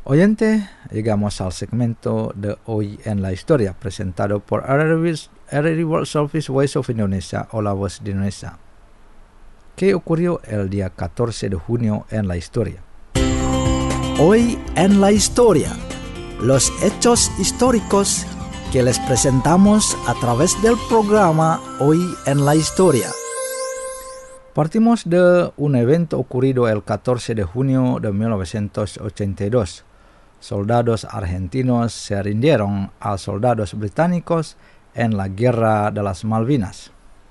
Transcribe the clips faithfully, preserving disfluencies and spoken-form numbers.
Oyente, llegamos al segmento de Hoy en la Historia, presentado por R R I World Service Voice of Indonesia o la Voz de Indonesia. ¿Qué ocurrió el día catorce de junio en la historia? Hoy en la Historia, los hechos históricos que les presentamos a través del programa Hoy en la Historia. Partimos de un evento ocurrido el catorce de junio de mil novecientos ochenta y dos. Soldados argentinos se rindieron a soldados británicos en la Guerra de las Malvinas.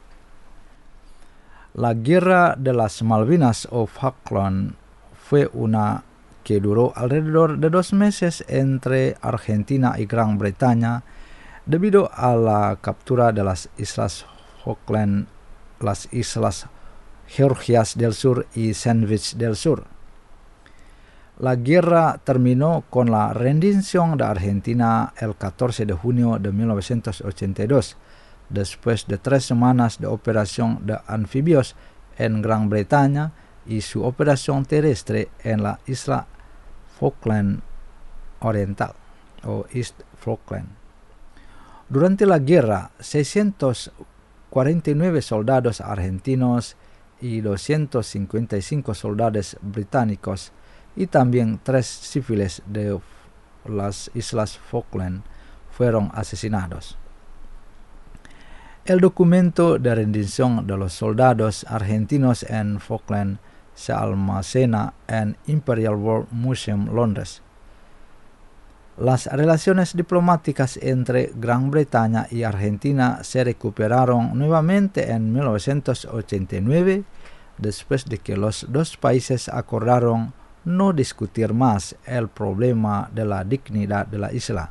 La Guerra de las Malvinas o Falkland fue una que duró alrededor de dos meses entre Argentina y Gran Bretaña debido a la captura de las Islas Falkland, las Islas Georgias del Sur y Sandwich del Sur. La guerra terminó con la rendición de Argentina el catorce de junio de mil novecientos ochenta y dos, después de tres semanas de operación de anfibios en Gran Bretaña y su operación terrestre en la isla Falkland Oriental o East Falkland. Durante la guerra, seiscientos cuarenta y nueve soldados argentinos y doscientos cincuenta y cinco soldados británicos y también tres civiles de las Islas Falkland fueron asesinados. El documento de rendición de los soldados argentinos en Falkland se almacena en Imperial War Museum, Londres. Las relaciones diplomáticas entre Gran Bretaña y Argentina se recuperaron nuevamente en mil novecientos ochenta y nueve, después de que los dos países acordaron no discutir más el problema de la dignidad de la isla.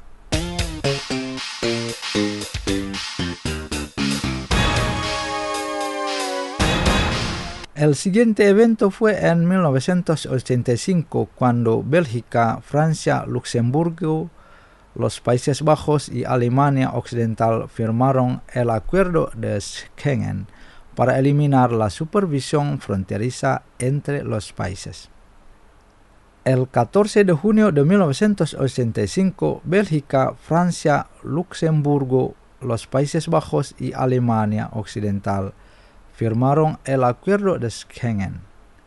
El siguiente evento fue en mil novecientos ochenta y cinco, cuando Bélgica, Francia, Luxemburgo, los Países Bajos y Alemania Occidental firmaron el Acuerdo de Schengen para eliminar la supervisión fronteriza entre los países. El catorce de junio de mil novecientos ochenta y cinco, Bélgica, Francia, Luxemburgo, los Países Bajos y Alemania Occidental firmaron el Acuerdo de Schengen.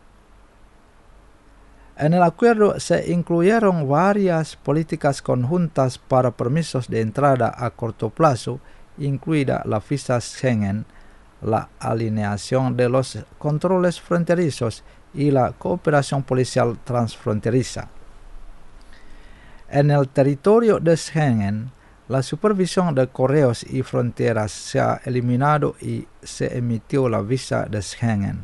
En el acuerdo se incluyeron varias políticas conjuntas para permisos de entrada a corto plazo, incluida la visa Schengen, la alineación de los controles fronterizos y la cooperación policial transfronteriza. En el territorio de Schengen, la supervisión de correos y fronteras se ha eliminado y se emitió la visa de Schengen.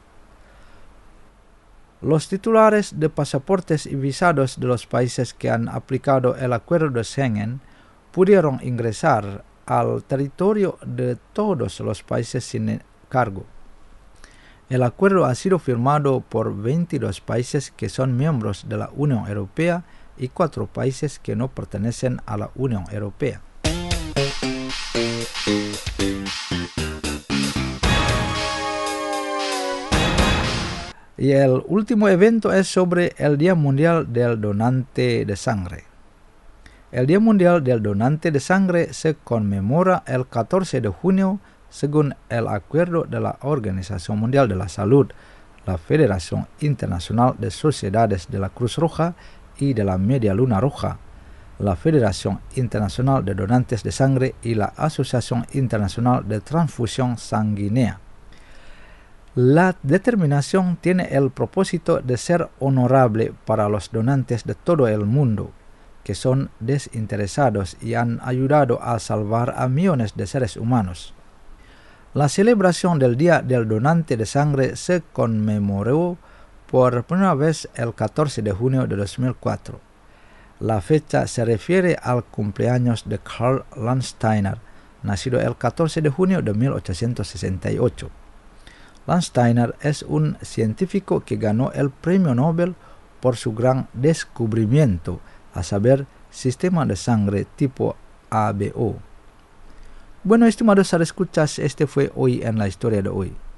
Los titulares de pasaportes y visados de los países que han aplicado el acuerdo de Schengen pudieron ingresar al territorio de todos los países sin cargo. El acuerdo ha sido firmado por veintidós países que son miembros de la Unión Europea y cuatro países que no pertenecen a la Unión Europea. Y el último evento es sobre el Día Mundial del Donante de Sangre. El Día Mundial del Donante de Sangre se conmemora el catorce de junio según el acuerdo de la Organización Mundial de la Salud, la Federación Internacional de Sociedades de la Cruz Roja y de la Media Luna Roja, la Federación Internacional de Donantes de Sangre y la Asociación Internacional de Transfusión Sanguínea. La determinación tiene el propósito de ser honorable para los donantes de todo el mundo, que son desinteresados y han ayudado a salvar a millones de seres humanos. La celebración del Día del Donante de Sangre se conmemoró por primera vez el catorce de junio de dos mil cuatro. La fecha se refiere al cumpleaños de Karl Landsteiner, nacido el catorce de junio de mil ochocientos sesenta y ocho. Landsteiner es un científico que ganó el premio Nobel por su gran descubrimiento, a saber, sistema de sangre tipo A B O. Bueno, estimados escuchas, este fue Hoy en la Historia de hoy.